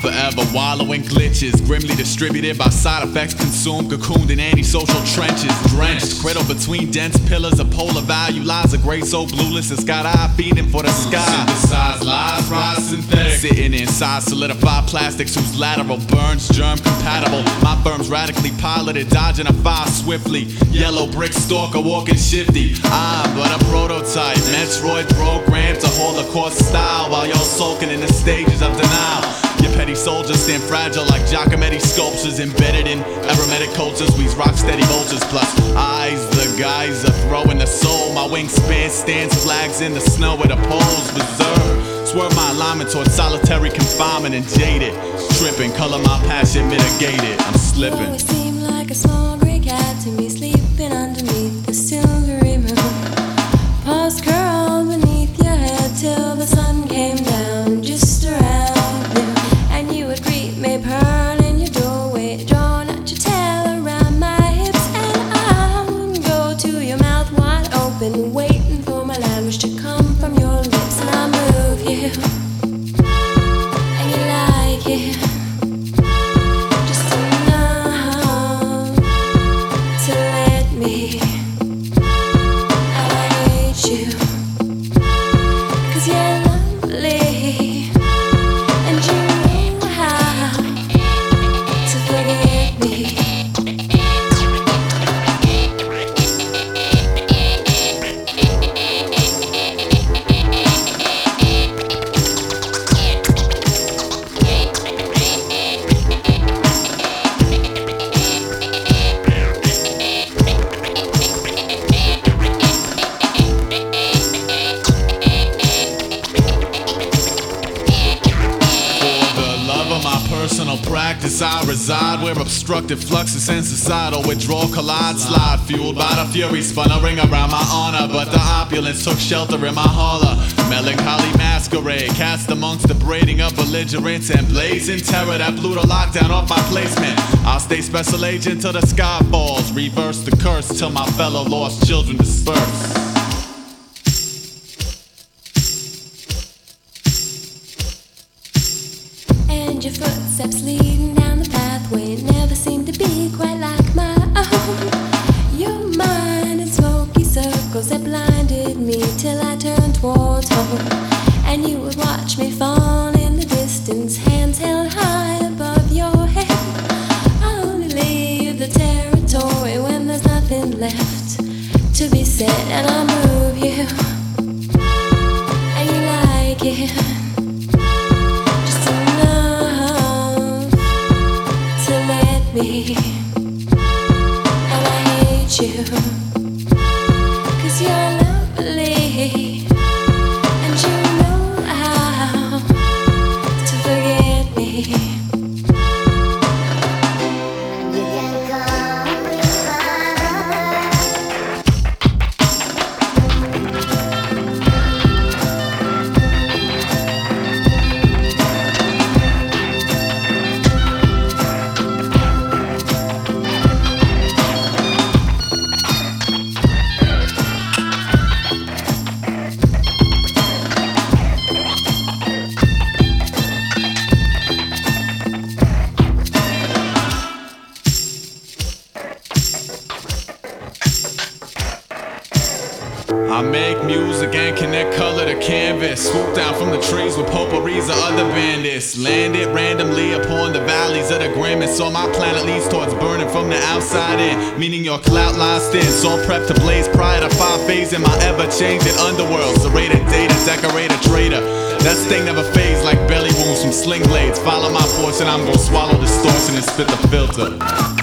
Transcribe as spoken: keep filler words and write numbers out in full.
forever, wallowing glitches, grimly distributed by side effects consumed, cocooned in antisocial trenches, drenched, cradled between dense pillars of polar value lies a gray so blueless it's got eye beating for the sky. Synthesized lies, rise synthetic, sitting inside solidified plastics whose lateral burns germ compatible. My firm's radically piloted, dodging a fire swiftly. Yellow brick stalker walking shifty. I'm but a prototype, Metroid programmed to hold a course style while you're sulking in the stages of denial. Your petty soldiers stand fragile like Giacometti sculptures embedded in aromatic cultures. We's rock steady vultures plus eyes. The guys are throwing the soul. My wingspan stands flags in the snow at the poles. Reserve, swerve my alignment towards solitary confinement and jaded. Tripping, color my passion mitigated. I'm slipping. You always seem like a small gray cat to me, sleeping underneath the silvery moon. Paws curled beneath your head till the sun came down just around noon. And you would greet me, pearl in your doorway, drawn out your tail around my hips. And I would go to your mouth wide open, waiting for my language to come from your lips. And I move you, and you like it. Personal practice, I reside where obstructive fluxes and societal withdrawal collide. Slide fueled by the fury, spun a ring around my honor, but the opulence took shelter in my holler. Melancholy masquerade, cast amongst the braiding of belligerents and blazing terror that blew the lockdown off my placement. I'll stay special agent till the sky falls, reverse the curse till my fellow lost children disperse. Your footsteps leading down the pathway never seem to be quite like my own. Your mind in smoky circles that blinded me till I turned towards home. And you would watch me fall in the distance, hands held high above your head. I only leave the territory when there's nothing left to be said. And I move you, and you like it. Me. And I hate you, 'cause you're lovely, and you know how to forget me. I make music and connect color to canvas. Swoop down from the trees with potpourris or other bandits. Landed randomly upon the valleys of the grimace. So my planet leads towards burning from the outside in, meaning your clout lies thin. So prepped to blaze prior to five phase in my ever-changing underworld. Serrated data, decorator, trader. That sting never fades like belly wounds from sling blades. Follow my fortune, I'm gonna swallow distortion and spit the filter.